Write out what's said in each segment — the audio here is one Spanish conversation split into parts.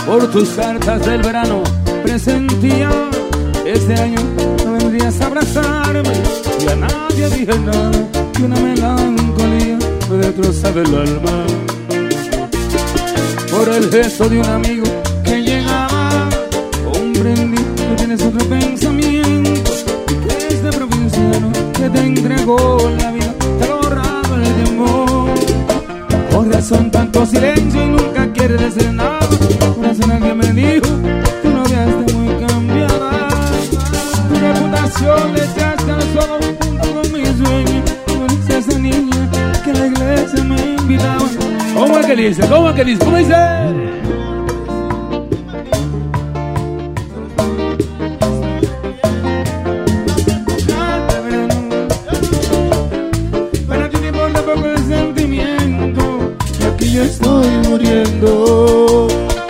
Por tus cartas del verano presentía este año no vendrías a abrazarme, y a nadie dije nada, y una melancolía me destrozaba el alma. Por el gesto de un amigo que llegaba, comprendí que tienes otro pensamiento, que este provinciano que te entregó la vida te ha borrado el tiempo. Con razón tanto silencio y nunca quiere decir nada. Corazón al que me dijo, tu novia está muy cambiada. Tu reputación le echaste al suelo junto con mi sueño. Tú eres esa niña que la iglesia me invitaba. ¿Cómo es que dice? ¿Cómo es que dice? ¿Cómo dice? Yo estoy muriendo.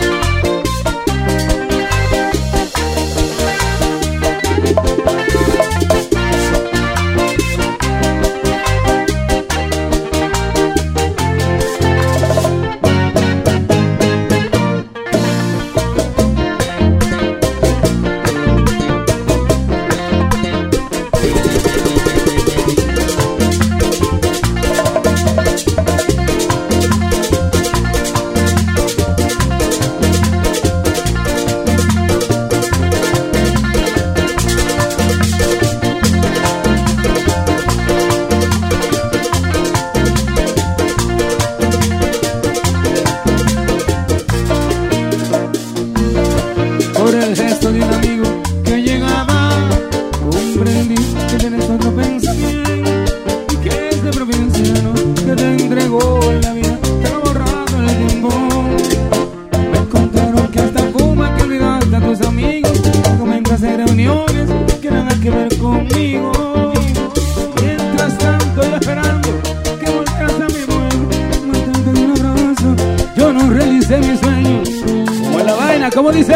Por el gesto de un amigo que llegaba, comprendí que tienes otro pensamiento, y que este provinciano que te entregó la vida te ha borrado el tiempo. Me contaron que hasta fuma, que olvidaste a tus amigos, que comentas en reuniones que nada que ver conmigo. Mientras tanto yo esperando que volvieras a mi vuelo, matando de un abrazo, yo no realicé mi sueño. Como en la vaina, como dice.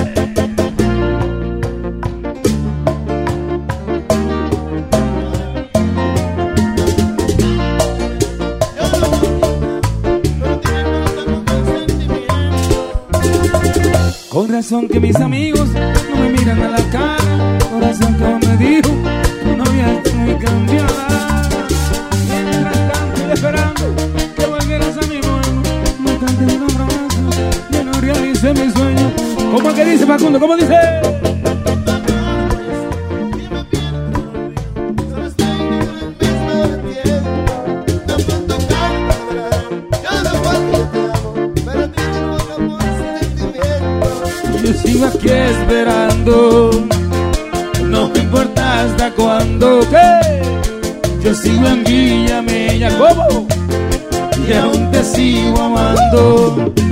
Con razón que mis amigos no me miran a la cara, corazón que me dijo, tu novia está muy cambiada. Mientras tanto y esperando que volvieras a mi vuelo, matando de un abrazo, yo no realicé mi sueño. ¿Cómo es que dice Facundo? ¿Cómo dice? Yo sigo aquí esperando, no me importa hasta cuándo, ¿qué? Yo sigo en Villamella, ¿cómo? Y aún te sigo amando.